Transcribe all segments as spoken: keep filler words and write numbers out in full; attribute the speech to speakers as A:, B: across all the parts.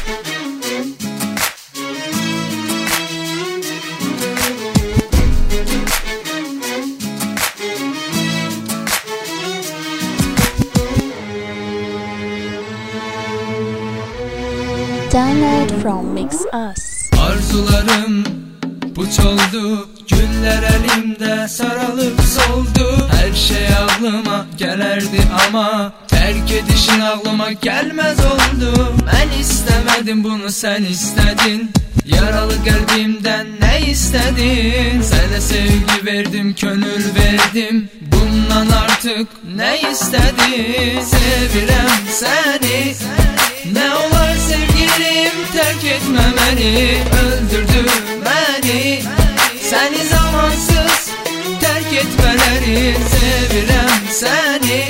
A: Download from Mix Us.
B: Arzularım puç oldu, güller elimde saralıp soldu. Her şey aklıma gelerdi ama terk edişin aklıma gelmez oldu. Ben istemedim bunu, sen istedin. Yaralı kalbimden ne istedin? Sana sevgi verdim, gönül verdim. Bundan artık ne istedin? Sevirem seni, ne olar sevgilim, terk etme beni. Öldürdü beni seni zamansız terk etmeleri. Sevirem seni,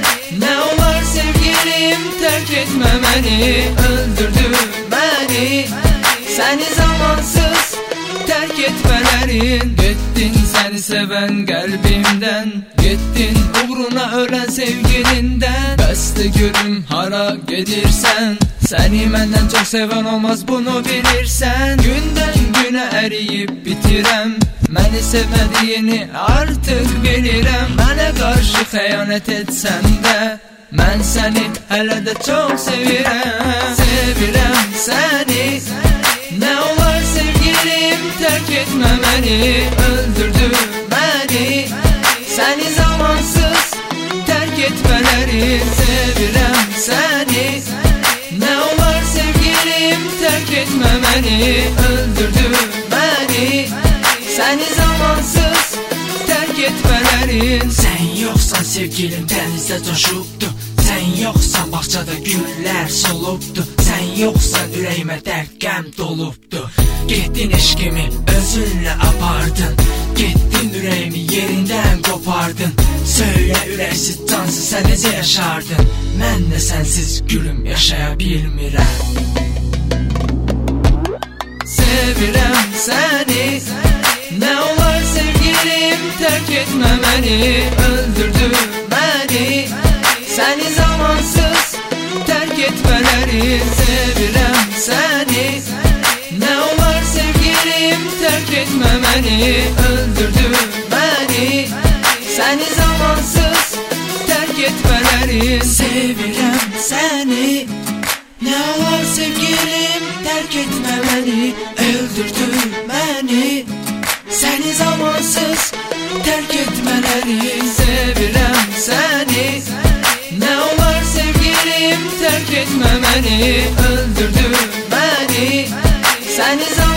B: ne olar sevgilim, terk etme beni. Öldürdü beni seni zamansız terk etmelerin. Gittin seni seven kalbimden, gittin uğruna ölen sevgilinden. Beste gülüm hara gedirsen, seni benden çok seven olmaz bunu bilirsen. Günden güne eriyip bitirem, beni sevmediğini artık bilirem. Bana karşı xəyanət etsen de ben seni hele de çok sevirem. Sevirem seni, ne olar sevgilim, terk etme beni. Öldürdü beni seni zamansız terk etmeleri. Sevirem seni, ne olar sevgilim, terk etme beni. Öldürdü beni seni zamansız terk etmelerin.
C: Sen yoksan sevgilim denizde coşubdu, sen yoksan bahçada güller solubdu, sen yoksan ürəyimə dərd qəm dolubdu. Getdin eşkimi özünlə apardın, getdin ürəyimi yerindən qopardın. Söylə ürəksiz cansız sən necə yaşardın? Mən də sənsiz gülüm yaşaya bilmirəm.
B: Sevirem seni, ne olar sevgilim, terk etme beni. Öldürdü beni seni zamansız terk etmeleri. Sevirem seni, ne olar sevgilim, terk etme beni. Öldürdü beni seni zamansız terk etmeleri.
C: Sevirem seni, ne olar sevgilim, terk etme beni. Öldürdü beni seni zamansız terk etmeleri.
B: Sevirem seni, ne olar sevgilim, terk etme beni. Öldürdü beni seni zamansız